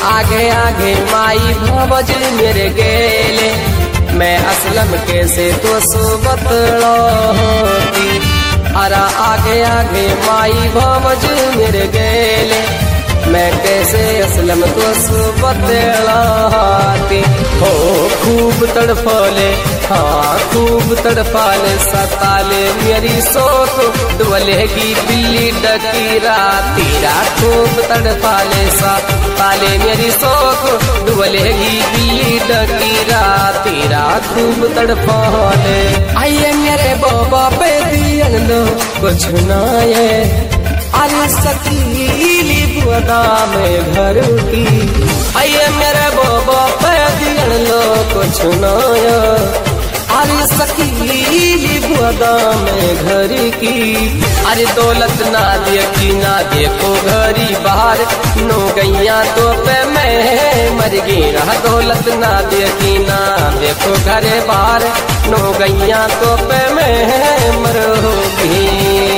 आगे आगे माई भवज मेरे गेले, मैं असलम कैसे तो सुबतलो होती। अरा आगे आगे माई भवज मेरे गेले, मैं कैसे असलम तो सुबतलाती। हो खूब तड़फले, हाँ खूब तड़फाले, सताले मेरी सोच डुबलेगी बिल्ली डकी राती। खूब तड़फाले सताले मेरी सोच डुबलेगी बिल्ली डकी राती। खूब तड़फाले आइए मेरे बाबा पे दियन लो कुछ ना ये, अरे सकीली बुदा में घर की। आइए मेरे बाबा पे दियन लो कुछ नया, अरे सकीली बुदा में घर की। अरे दौलत ना देखी ना देखो घरी बाहर, नो गैया तो पे मैं मर गई रहा। दौलत ना देखी ना देखो घरे बाहर, नो गैया तो पे मैं मर होगी।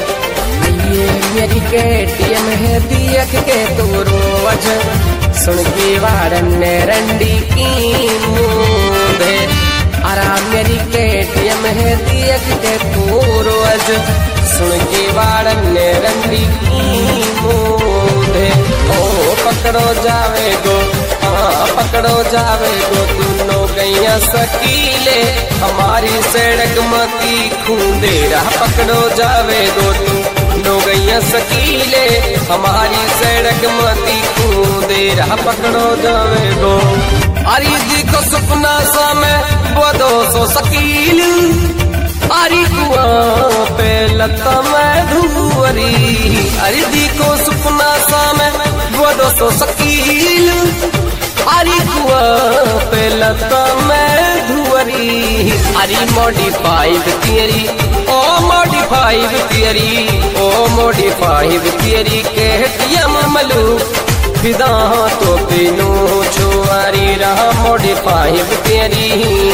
मेरी केटीएम है दियक के तू रोज, सुन के वारन ने रंडी की मूंदे। अरा मेरी केटीएम है दियक के तू रोज, सुन के वारन ने रंडी की मूंदे। ओ पकड़ो जावे गो, हाँ पकड़ो जावे गो, तू नो गैया सकीले हमारी सड़क मती खूंदे। पकड़ो जावे गो तू नो गैया सकीले हमारी सड़क मती कूदे। पकड़ो जावे गो अरे देखो सपना सा में वो 200 सकील, अरे कुआं पे लता में धुअरी। अरे देखो सपना सा में वो 200 सकील, अरे कुआं पे लता में धुअरी। अरे मॉडिफाइड थियरी, ओ मॉडिफाइड थियरी, ओ मॉडिफाइड थियरी केटीएम मलू फिदा तो बिनू छुआरी रहा। मॉडिफाइड थियरी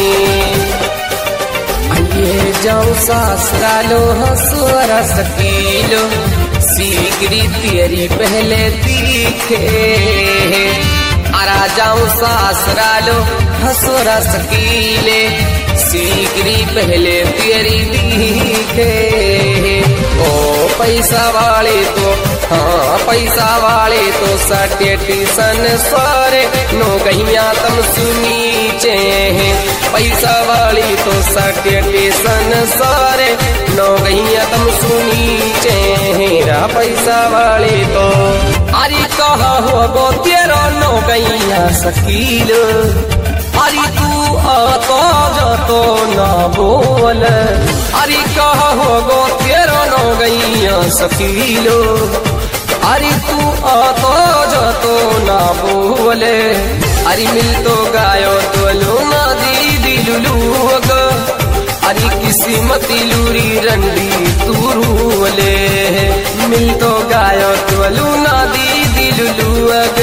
आइए जाऊं सासरालो हंसुरा सकीलो, सीगरी थियरी पहले दिखे। अरा जाऊं सासरालो हंसुरा सकीले, सीगरी पहले थियरी दिखे। ओ पैसा वाले तो, हाँ पैसा वाले तो सटेटिसन सारे, नो गैया तम सुनीचे हैं। पैसा वाली तो सटेटिसन सारे, नो गैया तम सुनीचे हैं। पैसा वाले तो अरे कहा हो गो तेरा नो गैया सकील, अरे तू आता जातो ना बोल। अरे कहा हो गो तेरा नो गैया सकीलो, अरे तू आता जातो ना बोले। अरे मिल तो गायो तो लो ना दीदी लुलूग, अरे किसी मती लूरी रंडी तू रूले। मिल तो गायो तो लो ना दीदी लुलूग।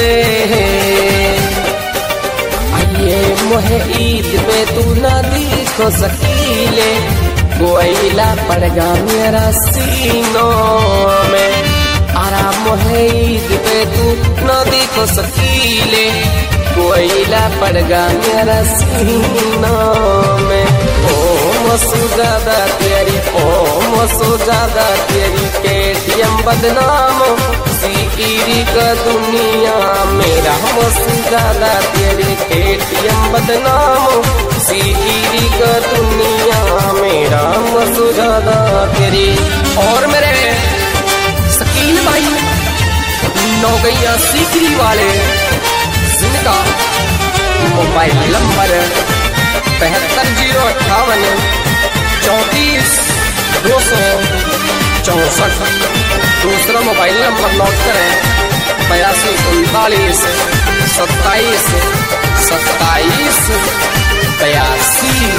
मोहे ईद पे तू ना देखो सकीले, कोयला पड़गा मेरा सीनों में। आरा मोहे ईद पे तू ना देखो सकीले, कोयला पड़गा मेरा सीनों में। ओ मसूजादा तेरी, ओ मसूजादा तेरी केटीएम बदनाम सीरी का दुनिया मेरा। मसूजादा तेरी केटीएम बदनाम सीरी का दुनिया मेरा। मसूजादा तेरी और मेरे सकील भाई नौ गैया सीकरी वाले, जिनका मोबाइल नंबर 72 058 34 264। दूसरा मोबाइल नंबर नोट करें 82 39 27 27 82।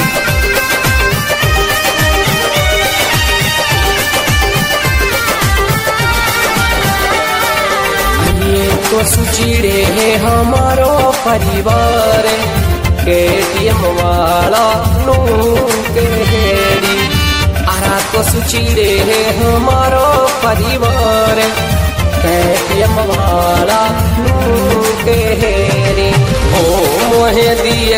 ये तो सुचिड़े है हमारो परिवार, केटीएम वाला नू केड़ी। आरा तो सुचिड़े है हमारो परिवार, केटीएम वाला नू केड़ी।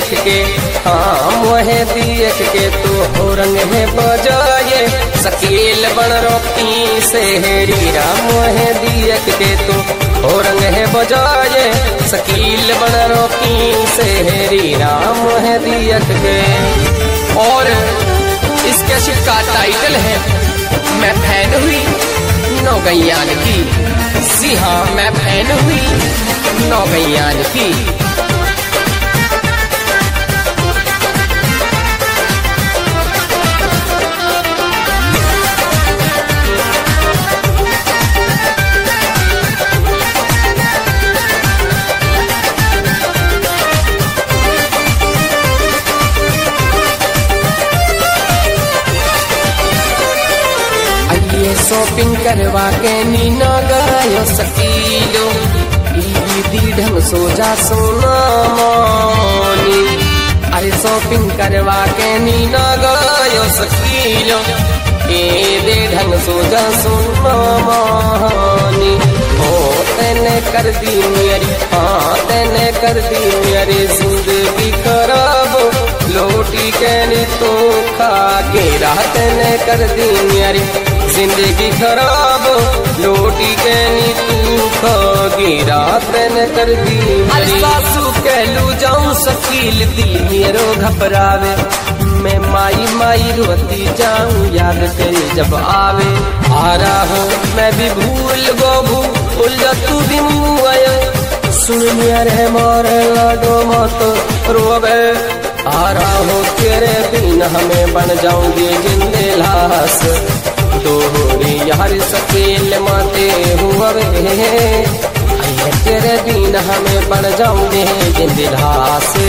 देख के, हाँ मोहे देख के तो हो रंग है बजाए शकील बन रोकी से हीरा। मोहे देख के तो हो रंग है बजाए शकील बन रोकी से हीरा। मोहे देख के। और इस कैसेट का टाइटल है मैं फैन हुई नौगैयान की। जी हाँ, मैं फैन हुई नौगैयान की। शॉपिंग करवा के नीना गायो सकीलो ईदी ढंग सोजा सोना मानी। अरे शॉपिंग करवा के नीना गायो सकीलो ईदी ढंग सोजा सोना मानी। हो तेने कर दी मेरी, हाँ तेने कर दी मेरी जिंदगी खराब लोटी के नी तो खा के राह। तेने कर दी मेरी जिंदगी खराब लोटी के नी तू खागी रात ने कर दी। अरे सासू कहलू जाऊं शकील दिल मेरो घबरावे, मैं माई माई रोती जाऊं याद तेरी जब आवे। आ रहा हूँ मैं भी भूल गोबू भूल जा तू भी मुँह आया सुन मेरे मारे लाडो मत रोवे। आ रहा हूँ तेरे बिन हमें बन जाऊंगी जिंदे लाश दोहरी यार शकील माते हुए। तेरे दिन हमें बन जाऊंगे जिंदला से।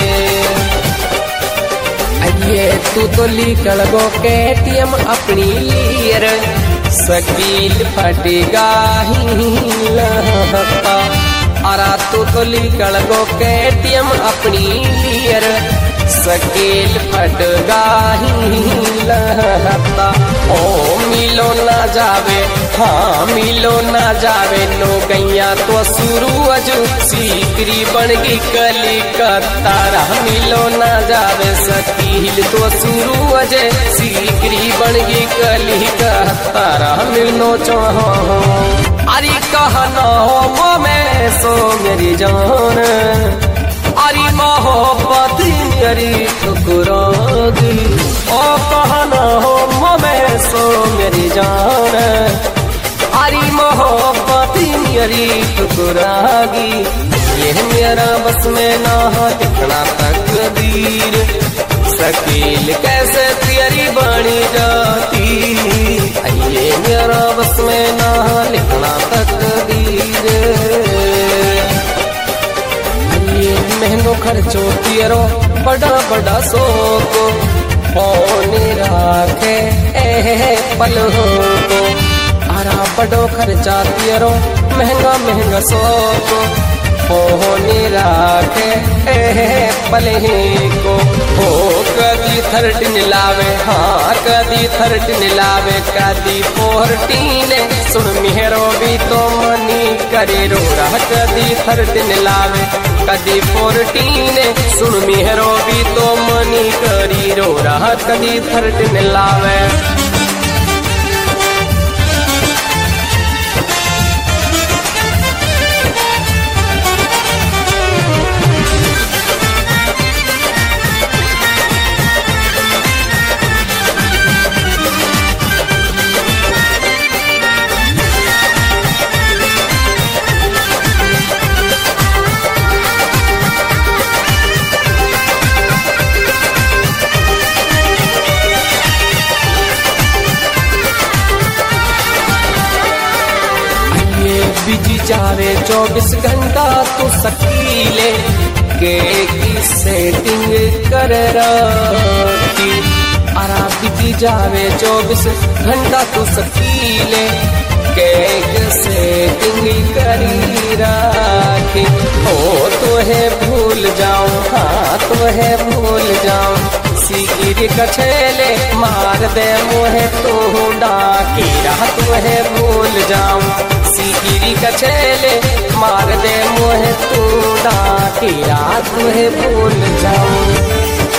ये तू तो लिखल गो KTM अपनी लीर शकील फटेगा ही लहता। अरा तू तो लिखल गो KTM अपनी लीर शकील फटगा ही लहता। ओ मिलो ना जावे, हाँ मिलो ना जावे नौगैया तो सूरज सीकरी बन गई कली का तारा। मिलो ना जावे शकील तो सूरज सीकरी बन गई कली का तारा। मिलनो चाहो अरे कहना हो मैं सो मेरी जान। अरे मोहब्बत मेरी ठुकरागी ओ कहना हो मैं सो मेरी जान। अरे मोहब्बत मेरी ठुकरागी ये मेरा बस में ना दिखना तकदीर शकील कैसे तेरी बनी जाती। ये मेरा बस में ना लिखना तकदीर। महंगो खर्चो तेरो बड़ा बड़ा सोको फोन राखे पल हो को। आरा बड़ो खर्चा तेरो महंगा महंगा सोको फोन राखे पल को। हो कदी 13 लावे, हाँ कदी 13 लावे कदी 14 सुन मेहरो भी तो मनी करे रो रहा। कदी 13 लावे कदी 14 सुन मेहरो भी तो मनी करी रो रहा। कदी 13 लावे। बिजी जावे 24 घंटा तो शकीले के की सेटिंग कर रखी। अरा बिजी जावे 24 घंटा तो शकीले के सेटिंग करी रखी। हो तो है भूल जाऊं, हाँ तो है भूल जाऊं सिगिर कछेले मार दे मोहे तो डाकी रहा। तो है भूल जाऊं सिगिरी कछेले मार दे मोहे तू डाक कि रात में भूल जाऊं।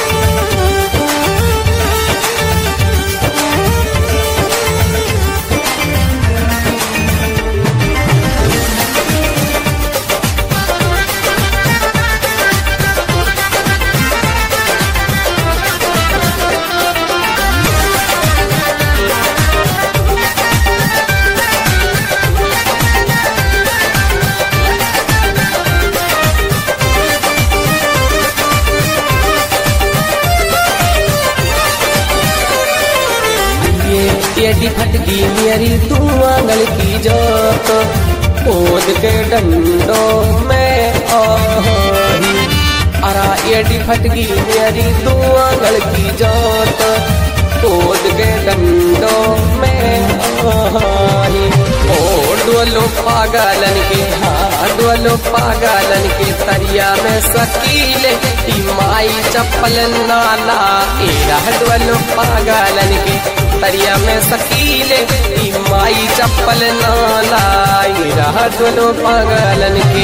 एडी फटगी मेरी तू आंगल की जोत, कूद के डंडों में आही। अरा एडी फटगी मेरी तू आंगल की जोत, कूद के डंडों में आही। ओ डोलो पागलन के, हाँ डोलो पागलन के तरिया में सकीले माई चप्पल नाला। एरा डोलो पागलन के तरिया में सकीले माई चप्पल नाला। एरा डोलो पागलन के।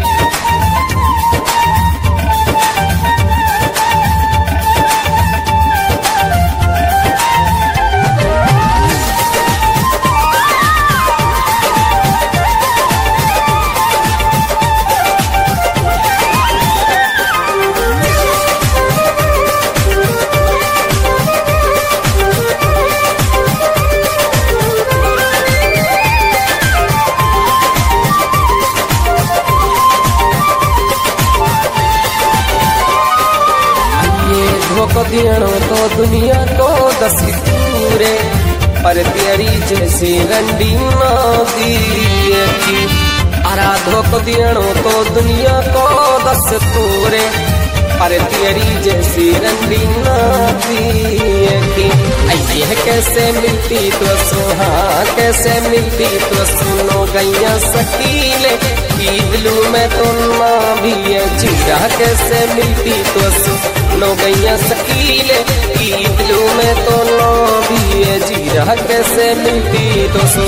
धोखो दियणो तो दुनिया को दस पूरे, पर तेरी जैसी रंडी ना दी। अरा धोखो दियणो तो दुनिया को दस पूरे, पर तेरी जैसी रंडी ना दी। ये कैसे मिलती तो सुहा, कैसे मिलती तो सुनो गैया सकीले दिलू में तो ना भी है जीरा। कैसे मिलती तो सुनो गैया सकीले दिलू में तो ना भी है जीरा। कैसे मिलती तो सु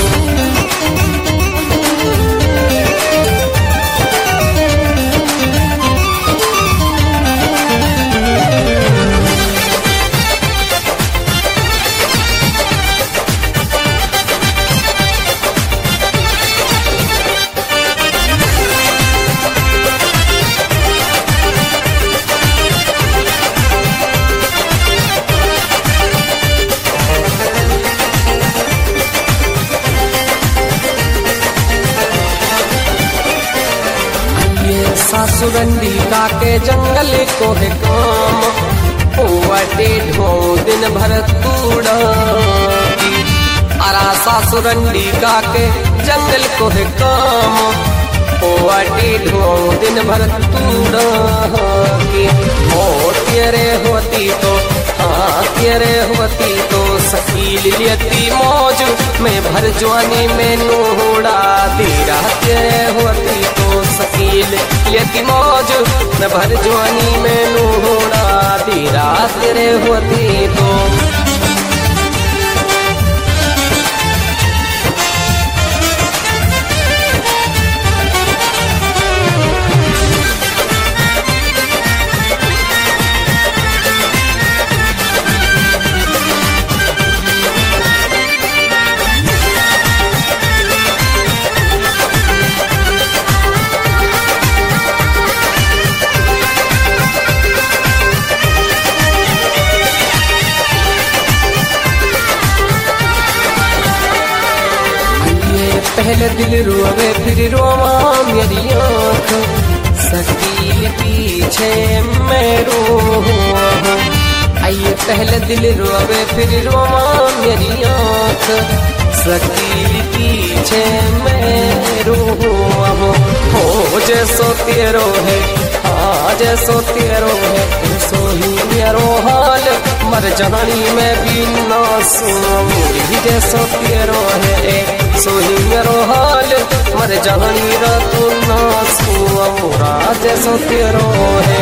सासुरंडी का के जंगल को है काम, वटे ढो दिन भर तूड़ा। अरा सासुरंडी का के जंगल को है काम, वटे ढो दिन भर तूड़ा। तेरे होती तो, हाँ तेरे होती तो सकील लेती मौज में भर जवानी में नूड़ा। तेरा तेरे होती तो सकील लेती मौज में भर जवानी में नूड़ा। तेरा तेरे होती तो पहले दिल रोवे फिर रोवा मेरी आँख, सकील पीछे मैं रोऊं। आइए पहले दिल रोवे फिर रोवा मेरी आँख, सकील पीछे मैं रोऊं। हो जैसो तेरो है, हाँ जैसो तेरो है, सो ही मेरो हाल मर जानी में भी ना सुनी। जैसो तेरो है, सो ही मेरो हाल मर जानी तू ना सुरा। जैसो तेरो है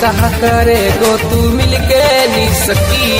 कहा करे गो तू मिलके नी सकी